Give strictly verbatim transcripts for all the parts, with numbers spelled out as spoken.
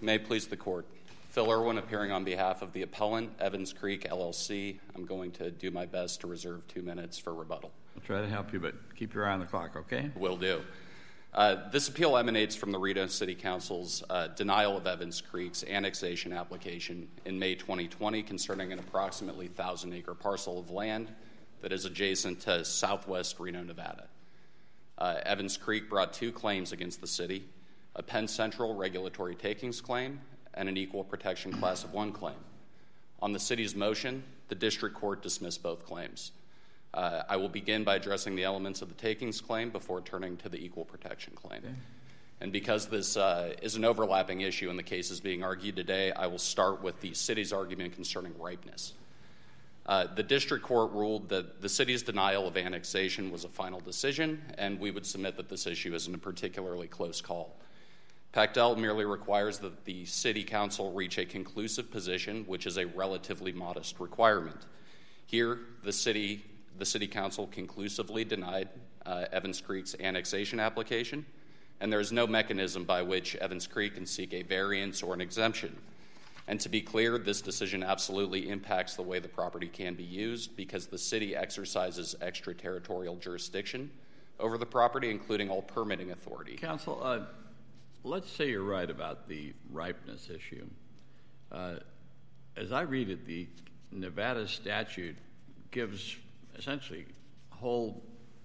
May it please the Court. Phil Irwin appearing on behalf of the appellant, Evans Creek, L L C. I'm going to do my best to reserve two minutes for rebuttal. I'll try to help you, but keep your eye on the clock, okay? Will do. Uh, this appeal emanates from the Reno City Council's uh, denial of Evans Creek's annexation application in May twenty twenty concerning an approximately one thousand acre parcel of land that is adjacent to southwest Reno, Nevada. Uh, Evans Creek brought two claims against the city, a Penn Central regulatory takings claim and an equal protection class of one claim. On the city's motion, the district court dismissed both claims. Uh, I will begin by addressing the elements of the takings claim before turning to the equal protection claim. Okay. And because this uh, is an overlapping issue in the cases being argued today, I will start with the city's argument concerning ripeness. Uh, the district court ruled that the city's denial of annexation was a final decision, and we would submit that this issue isn't a particularly close call. Pactel merely requires that the city council reach a conclusive position, which is a relatively modest requirement. Here, the city, the city council conclusively denied uh, Evans Creek's annexation application, and there is no mechanism by which Evans Creek can seek a variance or an exemption. And to be clear, this decision absolutely impacts the way the property can be used because the city exercises extraterritorial jurisdiction over the property, including all permitting authority. Council, uh, let's say you're right about the ripeness issue. Uh, as I read it, the Nevada statute gives essentially whole,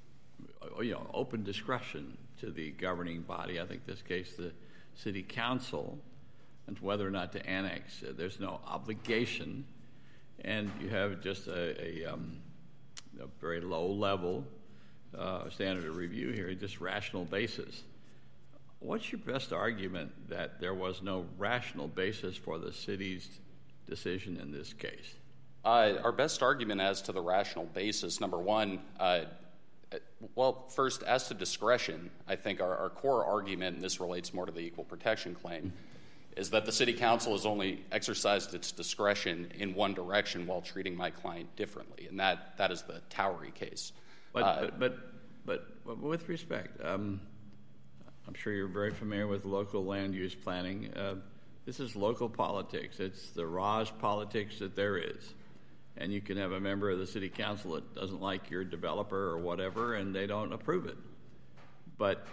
you know, open discretion to the governing body, I think in this case the city council, and whether or not to annex. Uh, there's no obligation, and you have just a, a, um, a very low level uh, standard of review here, just rational basis. What's your best argument that there was no rational basis for the city's decision in this case? Uh, our best argument as to the rational basis, number one, uh, well, first, as to discretion, I think our, our core argument, and this relates more to the equal protection claim, mm-hmm. is that the city council has only exercised its discretion in one direction while treating my client differently, and that, that is the Towery case. But, uh, but, but, but, but with respect, um, I'm sure you're very familiar with local land use planning. Uh, this is local politics. It's the rawest politics that there is. And you can have a member of the city council that doesn't like your developer or whatever, and they don't approve it. But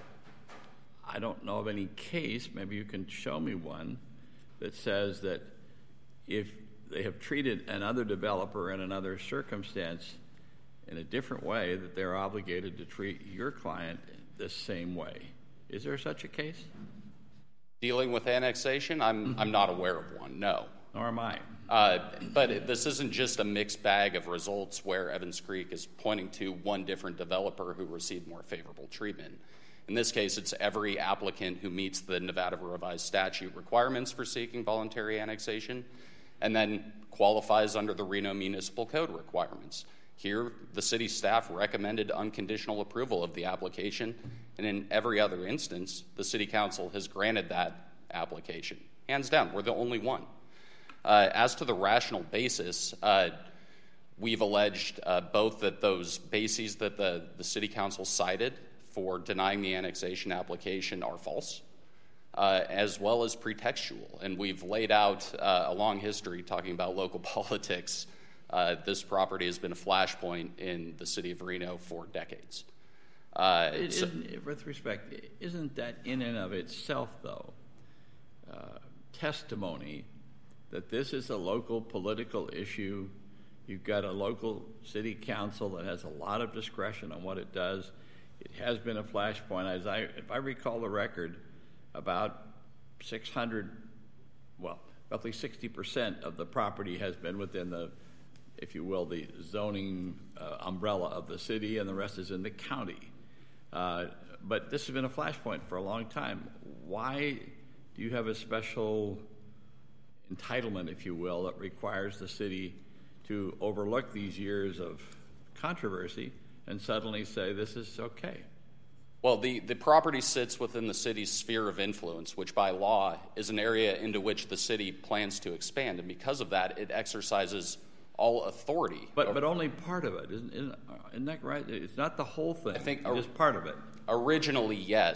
I don't know of any case, maybe you can show me one, that says that if they have treated another developer in another circumstance in a different way, that they're obligated to treat your client the same way. Is there such a case? Dealing with annexation, I'm I'm not aware of one, no. Nor am I. Uh, but it, this isn't just a mixed bag of results where Evans Creek is pointing to one different developer who received more favorable treatment. In this case, it's every applicant who meets the Nevada Revised Statute requirements for seeking voluntary annexation and then qualifies under the Reno Municipal Code requirements. Here, the city staff recommended unconditional approval of the application, and in every other instance, the city council has granted that application. Hands down, we're the only one. Uh, as to the rational basis, uh, we've alleged uh, both that those bases that the, the city council cited for denying the annexation application are false, uh, as well as pretextual. And we've laid out uh, a long history talking about local politics. Uh, this property has been a flashpoint in the city of Reno for decades. Uh, it so, with respect, isn't that in and of itself, though, uh, testimony that this is a local political issue? You've got a local city council that has a lot of discretion on what it does. It has been a flashpoint. As I, if I recall the record, about six hundred, well, roughly sixty percent of the property has been within the, if you will, the zoning uh, umbrella of the city, and the rest is in the county. Uh, but this has been a flashpoint for a long time. Why do you have a special entitlement, if you will, that requires the city to overlook these years of controversy and suddenly say this is okay? Well, the, the property sits within the city's sphere of influence, which by law is an area into which the city plans to expand. And because of that, it exercises all authority. But but only part of it. Isn't, isn't, isn't that right? It's not the whole thing. I think it's just part of it. Originally, yes.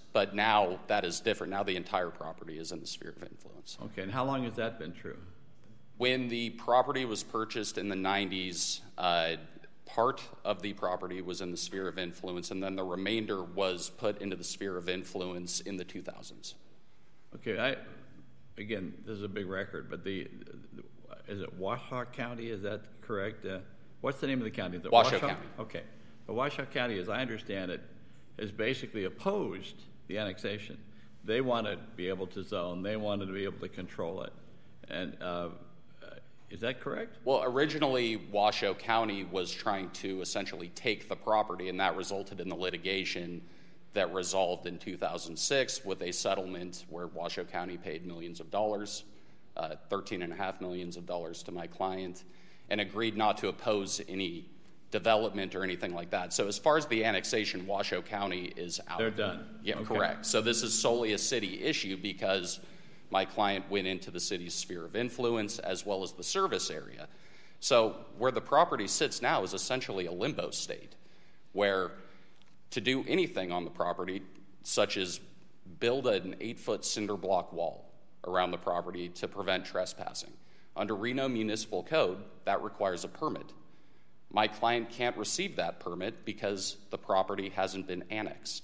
but now that is different. Now the entire property is in the sphere of influence. Okay, and how long has that been true? When the property was purchased in the nineties, uh, part of the property was in the sphere of influence, and then the remainder was put into the sphere of influence in the two thousands. Okay, I, again, this is a big record, but the, the is it Washoe County? Is that correct? Uh, what's the name of the county? The Washoe County. Okay. But Washoe County, as I understand it, has basically opposed the annexation. They want to be able to zone. They wanted to be able to control it. And uh, is that correct? Well, originally, Washoe County was trying to essentially take the property, and that resulted in the litigation that resolved in two thousand six with a settlement where Washoe County paid millions of dollars, uh, thirteen and a half millions of dollars to my client, and agreed not to oppose any development or anything like that. So as far as the annexation, Washoe County is out. They're done. Yeah, okay. Correct. So this is solely a city issue because my client went into the city's sphere of influence as well as the service area. So where the property sits now is essentially a limbo state, where to do anything on the property, such as build an eight-foot cinder block wall around the property to prevent trespassing. Under Reno Municipal Code, that requires a permit. My client can't receive that permit because the property hasn't been annexed.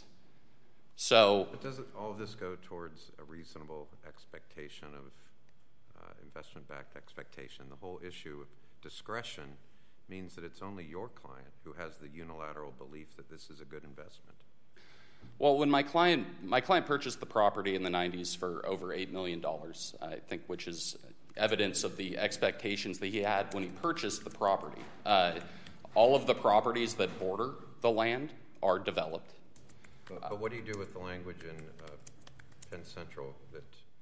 So, but doesn't all of this go towards a reasonable expectation of uh, investment-backed expectation? The whole issue of discretion means that it's only your client who has the unilateral belief that this is a good investment. Well, when my client my client purchased the property in the nineties for over eight million dollars, I think, which is evidence of the expectations that he had when he purchased the property. Uh, all of the properties that border the land are developed. But, but what do you do with the language in uh, Penn Central that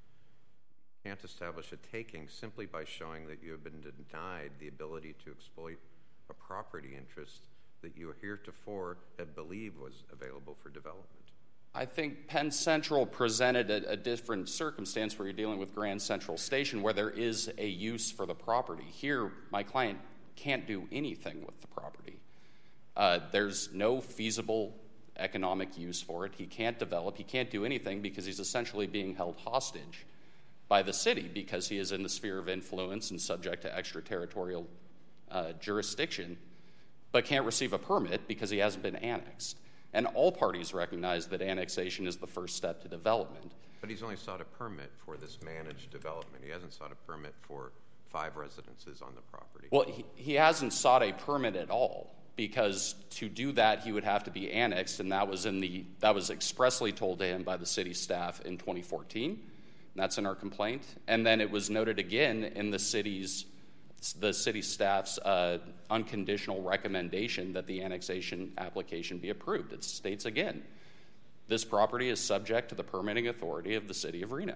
you can't establish a taking simply by showing that you have been denied the ability to exploit a property interest that you heretofore had believed was available for development? I think Penn Central presented a, a different circumstance where you're dealing with Grand Central Station, where there is a use for the property. Here, my client can't do anything with the property. Uh, there's no feasible economic use for it. He can't develop. He can't do anything because he's essentially being held hostage by the city because he is in the sphere of influence and subject to extraterritorial uh, jurisdiction, but can't receive a permit because he hasn't been annexed. And all parties recognize that annexation is the first step to development. But he's only sought a permit for this managed development. He hasn't sought a permit for five residences on the property. Well, he, he hasn't sought a permit at all, because to do that he would have to be annexed, and that was in the that was expressly told to him by the city staff in twenty fourteen. And that's in our complaint. And then it was noted again in the city's the city staff's uh, unconditional recommendation that the annexation application be approved. It states again, this property is subject to the permitting authority of the city of Reno.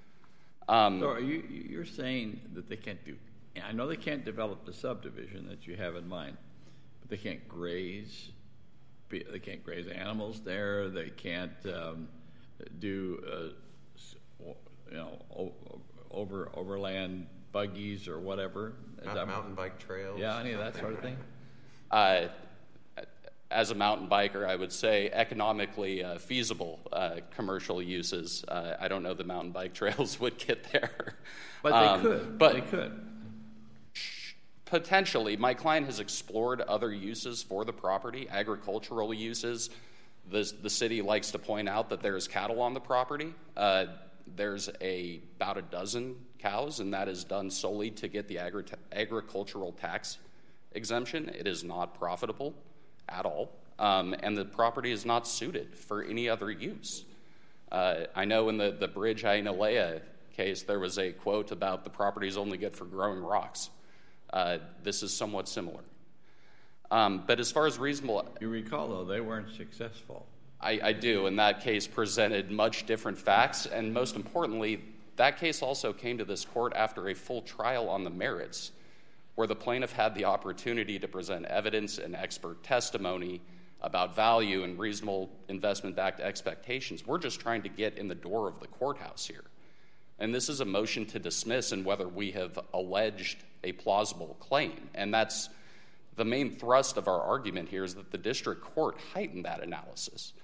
Um, so are you, you're saying that they can't do, I know they can't develop the subdivision that you have in mind, but they can't graze, they can't graze animals there, they can't um, do, uh, you know, over overland buggies or whatever. Not mountain bike trails. Yeah, any of that sort of thing. Uh, as a mountain biker, I would say economically uh, feasible uh, commercial uses. Uh, I don't know the mountain bike trails would get there. But they um, could. But they could. Potentially. My client has explored other uses for the property, agricultural uses. The, the city likes to point out that there's cattle on the property. Uh, there's a, about a dozen cows, and that is done solely to get the agri- agricultural tax exemption. It is not profitable at all, um, and the property is not suited for any other use. Uh, I know in the, the Bridge Hialeah case, there was a quote about the property is only good for growing rocks. Uh, this is somewhat similar. Um, but as far as reasonable... You recall, though, they weren't successful. I, I do, and that case presented much different facts, and most importantly, that case also came to this court after a full trial on the merits, where the plaintiff had the opportunity to present evidence and expert testimony about value and reasonable investment-backed expectations. We're just trying to get in the door of the courthouse here. And this is a motion to dismiss and whether we have alleged a plausible claim. And that's the main thrust of our argument here, is that the district court heightened that analysis.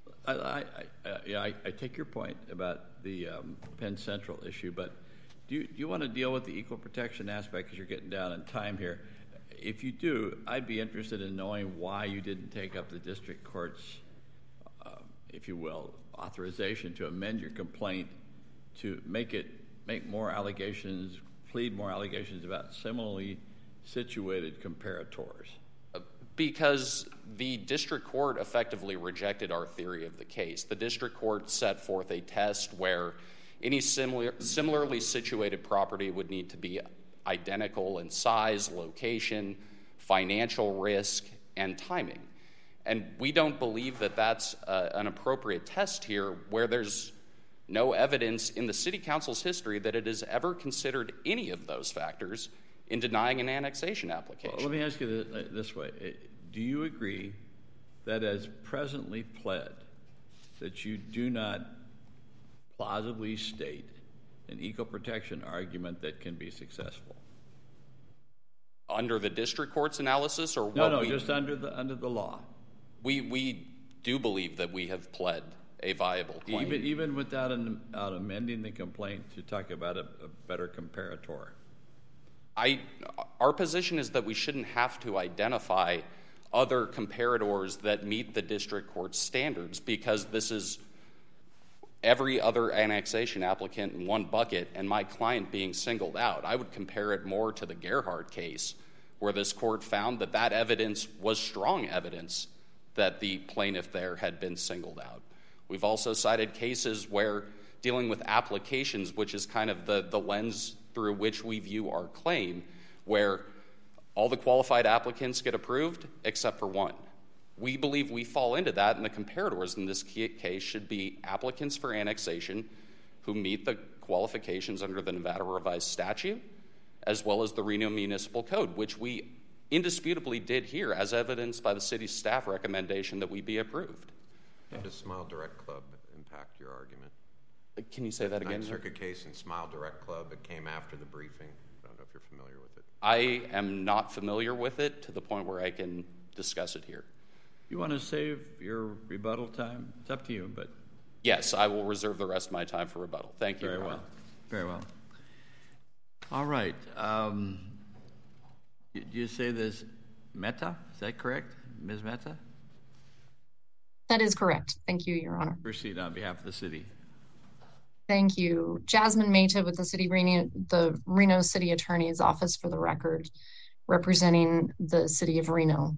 I, I, I, yeah, I, I take your point about the um, Penn Central issue, but do you, do you want to deal with the equal protection aspect because you're getting down in time here? If you do, I'd be interested in knowing why you didn't take up the district court's, uh, if you will, authorization to amend your complaint to make it make more allegations, plead more allegations about similarly situated comparators. Because the district court effectively rejected our theory of the case. The district court set forth a test where any similar, similarly situated property would need to be identical in size, location, financial risk, and timing. And we don't believe that that's uh, an appropriate test here where there's no evidence in the city council's history that it has ever considered any of those factors in denying an annexation application. Well, let me ask you this, this way. Do you agree that as presently pled, that you do not plausibly state an equal protection argument that can be successful? Under the district court's analysis, or no, what no, we, just under the under the law. We we do believe that we have pled a viable claim, even even without an, out amending the complaint to talk about a, a better comparator. I our position is that we shouldn't have to identify other comparators that meet the district court's standards because this is every other annexation applicant in one bucket and my client being singled out. I would compare it more to the Gerhardt case where this court found that that evidence was strong evidence that the plaintiff there had been singled out. We've also cited cases where dealing with applications, which is kind of the, the lens through which we view our claim, where all the qualified applicants get approved except for one. We believe we fall into that, and the comparators in this case should be applicants for annexation who meet the qualifications under the Nevada Revised Statute, as well as the Reno Municipal Code, which we indisputably did here, as evidenced by the city's staff recommendation that we be approved. How does Smile Direct Club impact your argument? Can you say that again? Ninth Circuit case in Smile Direct Club, it came after the briefing. I don't know if you're familiar with it. I am not familiar with it to the point where I can discuss it here. You want to save your rebuttal time? It's up to you, but... Yes, I will reserve the rest of my time for rebuttal. Thank you. Very well. Very well. All right. Um, do you say this Mehta? Is that correct? Miz Mehta? That is correct. Thank you, Your Honor. Proceed on behalf of the city. Thank you. Jasmine Mehta with the City Reno, the Reno City Attorney's Office for the record, representing the City of Reno.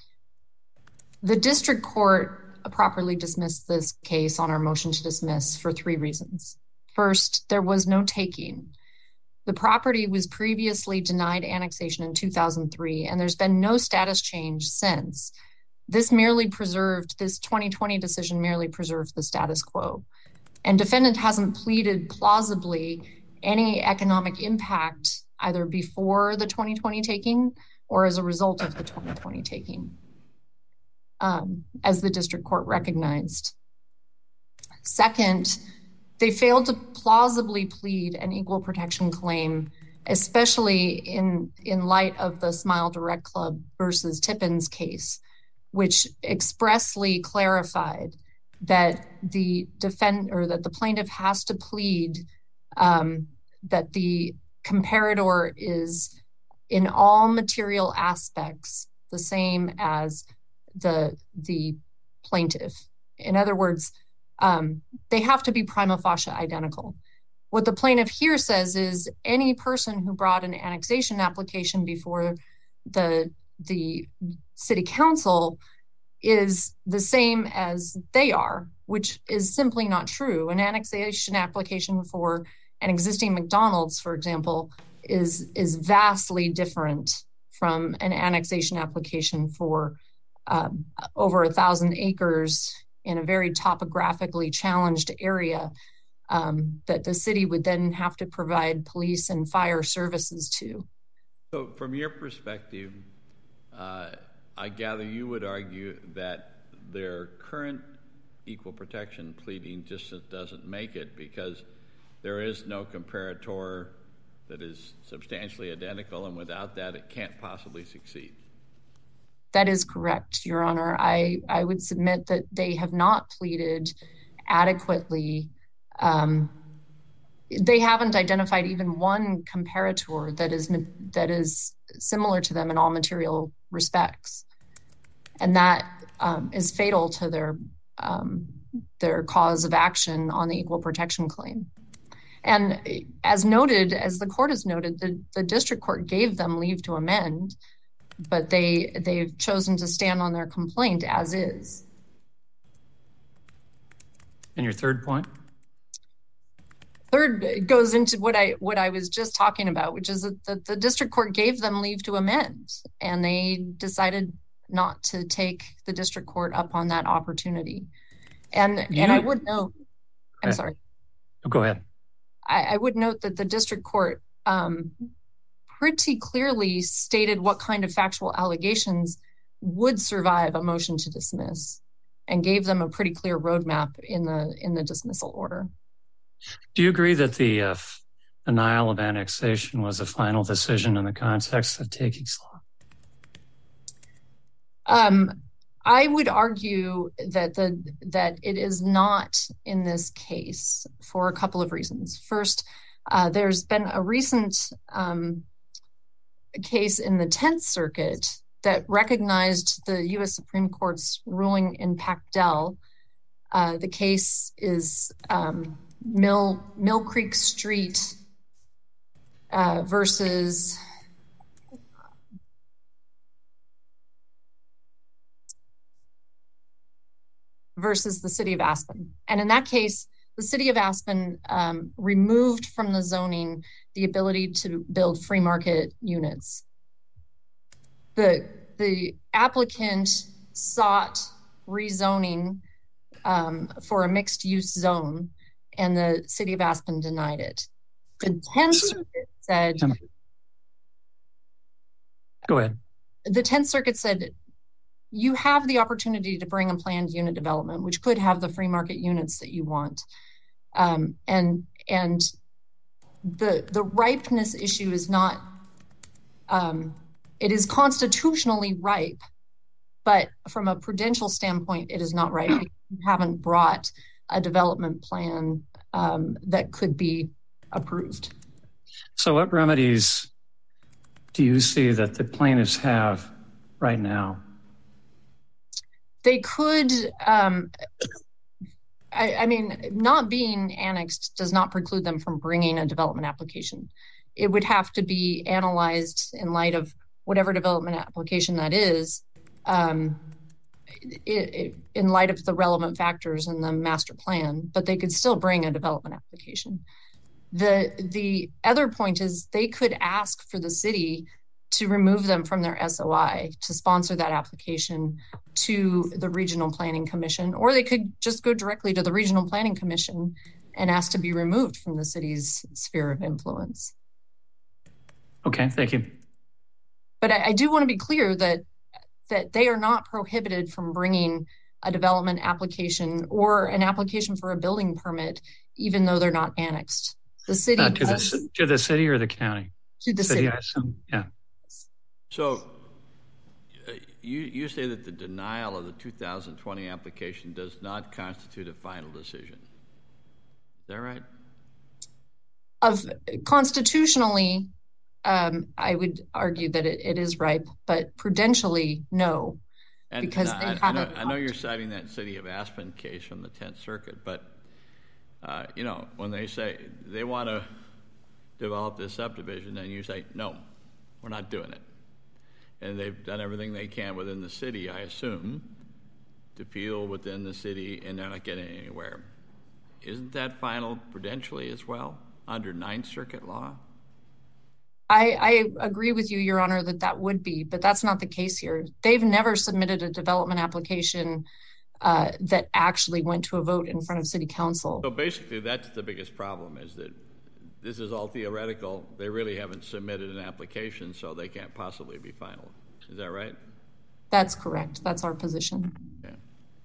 The district court properly dismissed this case on our motion to dismiss for three reasons. First, there was no taking. The property was previously denied annexation in two thousand three, and there's been no status change since. This merely preserved, this twenty twenty decision merely preserved the status quo. And defendant hasn't pleaded plausibly any economic impact either before the twenty twenty taking or as a result of the twenty twenty taking, um, as the district court recognized. Second, they failed to plausibly plead an equal protection claim, especially in, in light of the Smile Direct Club versus Tippins case, which expressly clarified that the defend or that the plaintiff has to plead um, that the comparator is in all material aspects the same as the the plaintiff. In other words, um, they have to be prima facie identical. What the plaintiff here says is any person who brought an annexation application before the the city council is the same as they are, which is simply not true. An annexation application for an existing McDonald's, for example, is, is vastly different from an annexation application for um, over a thousand acres in a very topographically challenged area um, that the city would then have to provide police and fire services to. So from your perspective, uh, I gather you would argue that their current equal protection pleading just doesn't make it because there is no comparator that is substantially identical, and without that, it can't possibly succeed. That is correct, Your Honor. I, I would submit that they have not pleaded adequately. Um, they haven't identified even one comparator that is that is similar to them in all material respects, and that um, is fatal to their um, their cause of action on the equal protection claim. And as noted, as the court has noted, the, the district court gave them leave to amend, but they they've chosen to stand on their complaint as is. And your third point? Third goes into what I what I was just talking about, which is that the, the district court gave them leave to amend, and they decided not to take the district court up on that opportunity. And you, and I would note, I'm sorry. Oh, go ahead. I, I would note that the district court um, pretty clearly stated what kind of factual allegations would survive a motion to dismiss, and gave them a pretty clear roadmap in the in the dismissal order. Do you agree that the uh, denial of annexation was a final decision in the context of takings law? Um, I would argue that the that it is not in this case for a couple of reasons. First, uh, there's been a recent um, case in the tenth Circuit that recognized the U S Supreme Court's ruling in Pactel. Uh, the case is um, Mill Mill Creek Street uh, versus versus the city of Aspen. And in that case, the city of Aspen um, removed from the zoning the ability to build free market units. The, the applicant sought rezoning um, for a mixed use zone, and the city of Aspen denied it. The tenth Circuit said... Go ahead. The tenth Circuit said, you have the opportunity to bring a planned unit development, which could have the free market units that you want. Um, and and the the ripeness issue is not, um, it is constitutionally ripe, but from a prudential standpoint, it is not ripe. You haven't brought a development plan um, that could be approved. So what remedies do you see that the plaintiffs have right now? They could, um, I, I mean, not being annexed does not preclude them from bringing a development application. It would have to be analyzed in light of whatever development application that is, um, it, it, in light of the relevant factors in the master plan, but they could still bring a development application. The, the other point is they could ask for the city to remove them from their S O I, to sponsor that application to the Regional Planning Commission, or they could just go directly to the Regional Planning Commission and ask to be removed from the city's sphere of influence. Okay, thank you. But I, I do want to be clear that that they are not prohibited from bringing a development application or an application for a building permit, even though they're not annexed. The city uh, to the to the city or the county? To the city, city. I assume. Yeah. So uh, you, you say that the denial of the two thousand twenty application does not constitute a final decision. Is that right? Of constitutionally, um, I would argue that it, it is ripe, but prudentially, no. And, because and they I, haven't. I know, I know you're citing that City of Aspen case from the tenth Circuit, but uh, you know, when they say they want to develop this subdivision, and you say, no, we're not doing it. And they've done everything they can within the city, I assume, to appeal within the city, and they're not getting anywhere. Isn't that final prudentially as well under Ninth Circuit law? I, I agree with you, Your Honor, that that would be, but that's not the case here. They've never submitted a development application uh, that actually went to a vote in front of City Council. So basically, that's the biggest problem, is that this is all theoretical. They really haven't submitted an application, so they can't possibly be final. Is that right? That's correct. That's our position. Okay.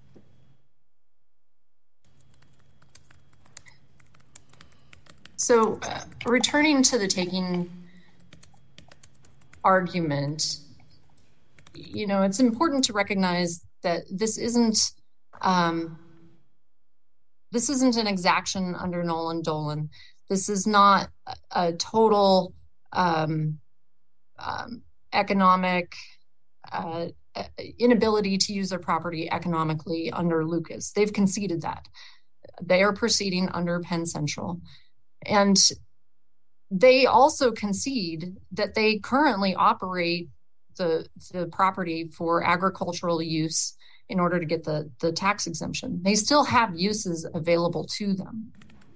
So uh, returning to the taking argument, you know, it's important to recognize that this isn't um, this isn't an exaction under Nolan Dolan. This is not a, a total um, um, economic uh, inability to use their property economically under Lucas. They've conceded that. They are proceeding under Penn Central. And they also concede that they currently operate the, the property for agricultural use in order to get the, the tax exemption. They still have uses available to them.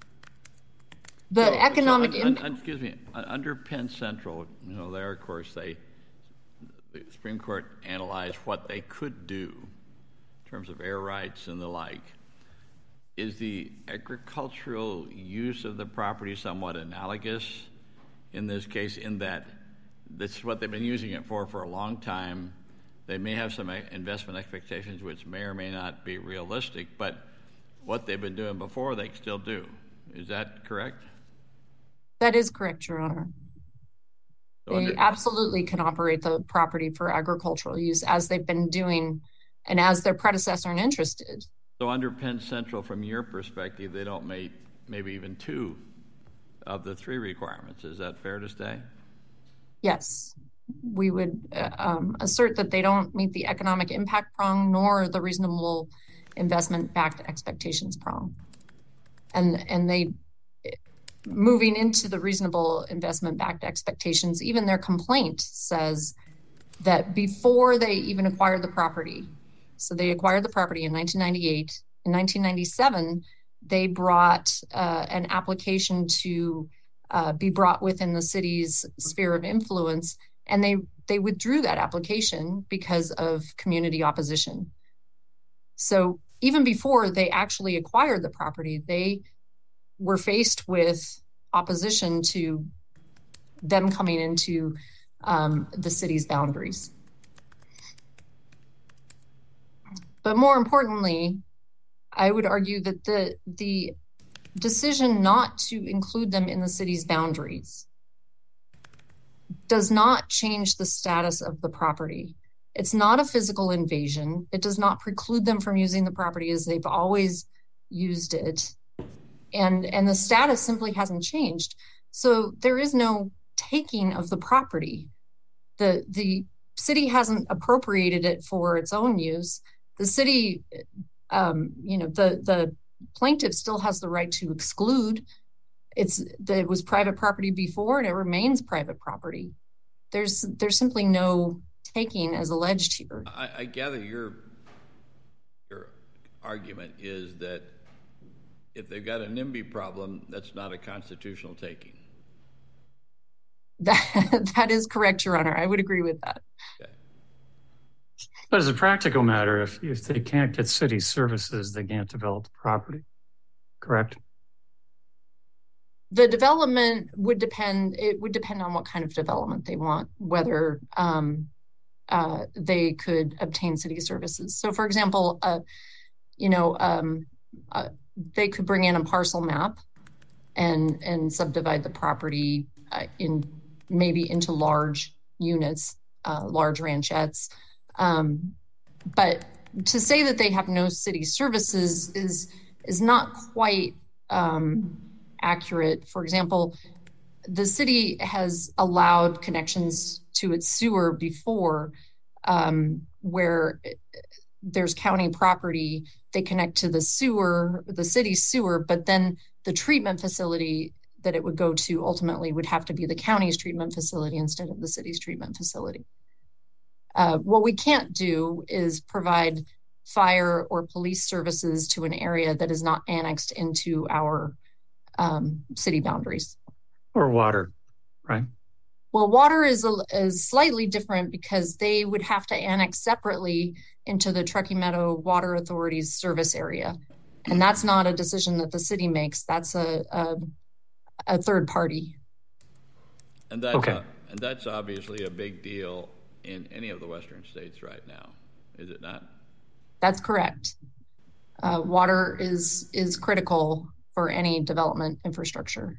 The so, economic so un, un, excuse me, under Penn Central, you know, there, of course, they the Supreme Court analyzed what they could do in terms of air rights and the like. Is the agricultural use of the property somewhat analogous in this case, in that this is what they've been using it for for a long time? They may have some investment expectations which may or may not be realistic, but what they've been doing before, they still do. Is that correct? That is correct, Your Honor. So they under- absolutely can operate the property for agricultural use as they've been doing and as their predecessor in interest did. So under Penn Central, from your perspective, they don't meet maybe even two of the three requirements. Is that fair to say? Yes. We would uh, um, assert that they don't meet the economic impact prong nor the reasonable investment-backed expectations prong. And, and they, moving into the reasonable investment-backed expectations, even their complaint says that before they even acquired the property, so they acquired the property in nineteen ninety-eight. In nineteen ninety-seven, they brought uh, an application to uh, be brought within the city's sphere of influence, and they, they withdrew that application because of community opposition. So even before they actually acquired the property, they were faced with opposition to them coming into um, the city's boundaries. But more importantly, I would argue that the the decision not to include them in the city's boundaries does not change the status of the property. It's not a physical invasion. It does not preclude them from using the property as they've always used it. And, and the status simply hasn't changed. So there is no taking of the property. The, the city hasn't appropriated it for its own use. The city, um, you know, the, the plaintiff still has the right to exclude. It's, it was private property before and it remains private property. There's, there's simply no taking as alleged here. I, I gather your, your argument is that if they've got a NIMBY problem, that's not a constitutional taking. That, that is correct, Your Honor. I would agree with that. Okay. But as a practical matter, if, if they can't get city services, they can't develop the property, correct? The development would depend, it would depend on what kind of development they want, whether um, uh, they could obtain city services. So for example, uh, you know, um, uh, they could bring in a parcel map and, and subdivide the property uh, in maybe into large units, uh, large ranchettes. Um, but to say that they have no city services is is not quite um, accurate. For example, the city has allowed connections to its sewer before, um, where there's county property, they connect to the sewer, the city's sewer, but then the treatment facility that it would go to ultimately would have to be the county's treatment facility instead of the city's treatment facility. Uh, what we can't do is provide fire or police services to an area that is not annexed into our um, city boundaries. Or water, right? Well, water is, a, is slightly different because they would have to annex separately into the Truckee Meadow Water Authority's service area. And that's not a decision that the city makes. That's a, a, a third party. And that's, okay. a, and that's obviously a big deal in any of the Western states right now, is it not? That's correct. Uh, water is is critical for any development infrastructure.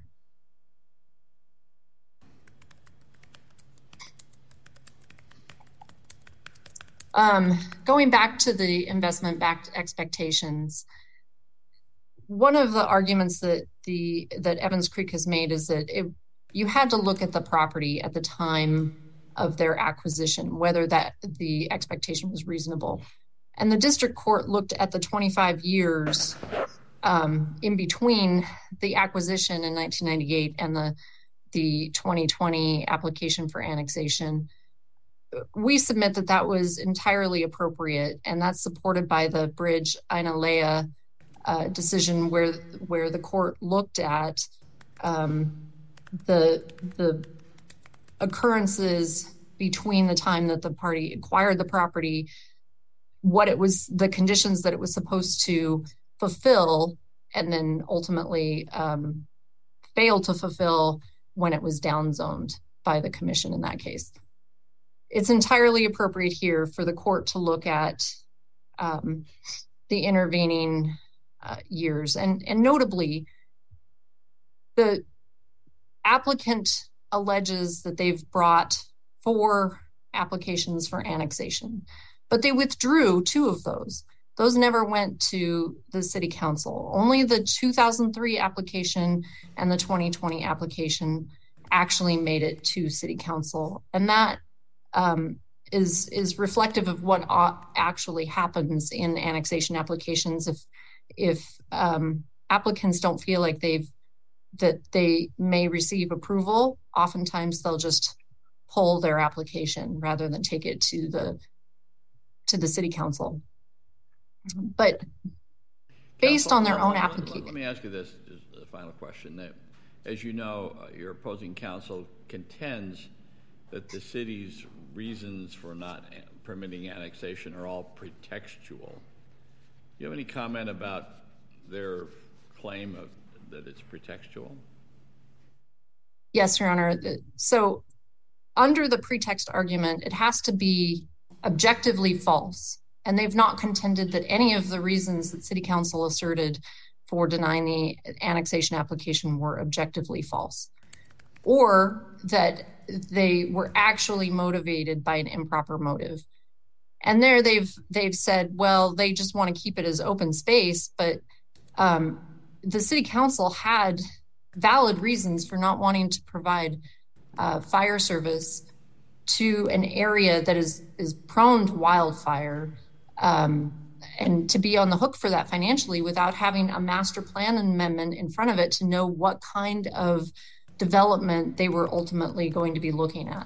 Um, going back to the investment-backed expectations, one of the arguments that the that Evans Creek has made is that it, you had to look at the property at the time of their acquisition, whether that the expectation was reasonable. And the district court looked at the twenty-five years um, in between the acquisition in nineteen ninety-eight and the, the twenty twenty application for annexation. We submit that that was entirely appropriate, and that's supported by the Bridge Ainalea uh, decision where where the court looked at um, the the occurrences between the time that the party acquired the property, what it was, the conditions that it was supposed to fulfill, and then ultimately um, failed to fulfill when it was downzoned by the commission in that case. It's entirely appropriate here for the court to look at um, the intervening uh, years. And, and notably, the applicant alleges that they've brought four applications for annexation, but they withdrew two of those. Those never went to the city council. Only the two thousand three application and the twenty twenty application actually made it to city council. And that um, is, is reflective of what actually happens in annexation applications. If, if um, applicants don't feel like they've, that they may receive approval, oftentimes they'll just pull their application rather than take it to the, to the city council. But based Council, on their let, own let, application. Let me ask you this, just a final question. That, as you know, uh, your opposing counsel contends that the city's reasons for not permitting annexation are all pretextual. Do you have any comment about their claim of that it's pretextual? Yes, Your Honor. So under the pretext argument, it has to be objectively false. And they've not contended that any of the reasons that city council asserted for denying the annexation application were objectively false, or that they were actually motivated by an improper motive. And there they've they've said, well, they just want to keep it as open space, but um, the city council had valid reasons for not wanting to provide uh, fire service to an area that is is prone to wildfire, um, and to be on the hook for that financially without having a master plan amendment in front of it to know what kind of development they were ultimately going to be looking at.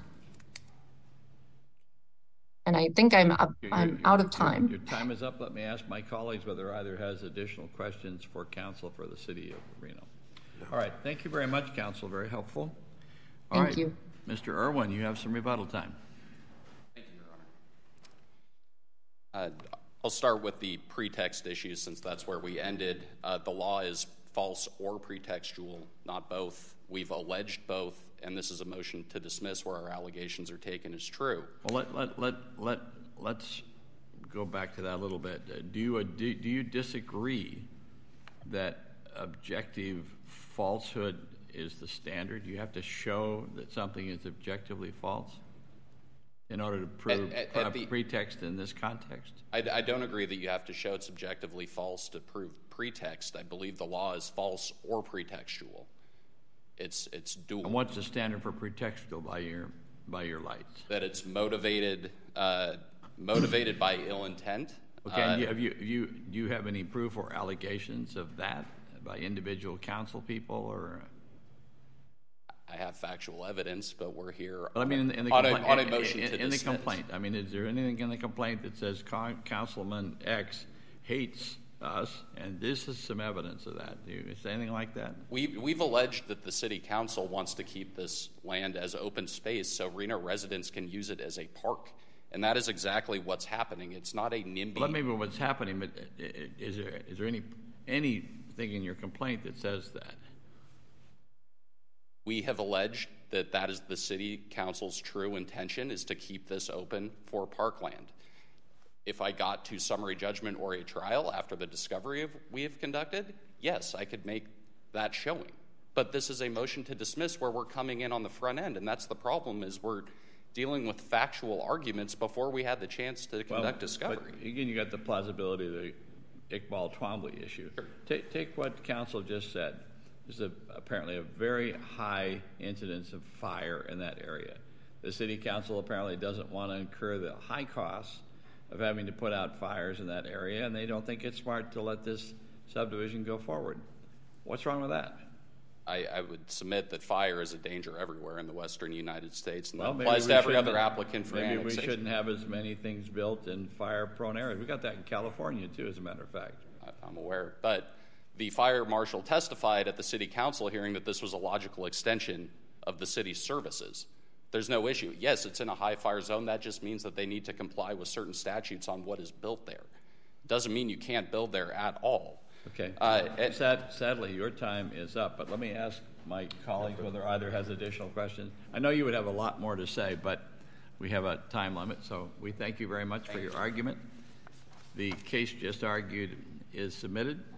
And I think I'm up, Your, I'm your, out of time. Your, your time is up. Let me ask my colleagues whether either has additional questions for counsel for the city of Reno. No. All right. Thank you very much, counsel. Very helpful. All Thank right. you. Mister Irwin, you have some rebuttal time. Thank you, Your Honor. Uh, I'll start with the pretext issue since that's where we ended. Uh, the law is false or pretextual, not both. We've alleged both, and this is a motion to dismiss where our allegations are taken as true. Well, let let let let let's go back to that a little bit. Uh, do you uh, do, do you disagree that objective falsehood is the standard? You have to show that something is objectively false in order to prove at, at, at a the, pretext in this context? I, I don't agree that you have to show it's objectively false to prove pretext. I believe the law is false or pretextual. It's it's dual. And what's the standard for pretextual by your by your lights? That it's motivated uh, motivated by ill intent. Okay. Uh, and you, have you you do you have any proof or allegations of that by individual council people or? I have factual evidence, but we're here Well, I mean, in, in the on, compla- a, on a in- motion in, to in dismiss. the complaint. I mean, is there anything in the complaint that says Con- Councilman X hates us, and this is some evidence of that? Do you say anything like that? We, we've alleged that the city council wants to keep this land as open space so Reno residents can use it as a park, and that is exactly what's happening. It's not a NIMBY. Well, that may be what's happening, but is there is there any anything in your complaint that says that? We have alleged that that is the city council's true intention, is to keep this open for parkland. If I got to summary judgment or a trial after the discovery of, we have conducted, yes, I could make that showing. But this is a motion to dismiss where we're coming in on the front end, and that's the problem, is we're dealing with factual arguments before we had the chance to conduct well, discovery. But again, you got the plausibility of the Iqbal Twombly issue. Sure. Take, take what counsel just said. There's a, apparently a very high incidence of fire in that area. The city council apparently doesn't want to incur the high costs of having to put out fires in that area, and they don't think it's smart to let this subdivision go forward. What's wrong with that? I, I would submit that fire is a danger everywhere in the western United States, and Well, that maybe applies we to every shouldn't- other applicant for Maybe we annexation. shouldn't have as many things built in fire-prone areas. We got that in California, too, as a matter of fact. I- I'm aware. But the fire marshal testified at the city council hearing that this was a logical extension of the city's services. There's no issue. Yes, it's in a high fire zone. That just means that they need to comply with certain statutes on what is built there. Doesn't mean you can't build there at all. Okay. Uh, it- Sad, sadly, your time is up, but let me ask my colleagues whether either has additional questions. I know you would have a lot more to say, but we have a time limit, so we thank you very much for your argument. The case just argued is submitted.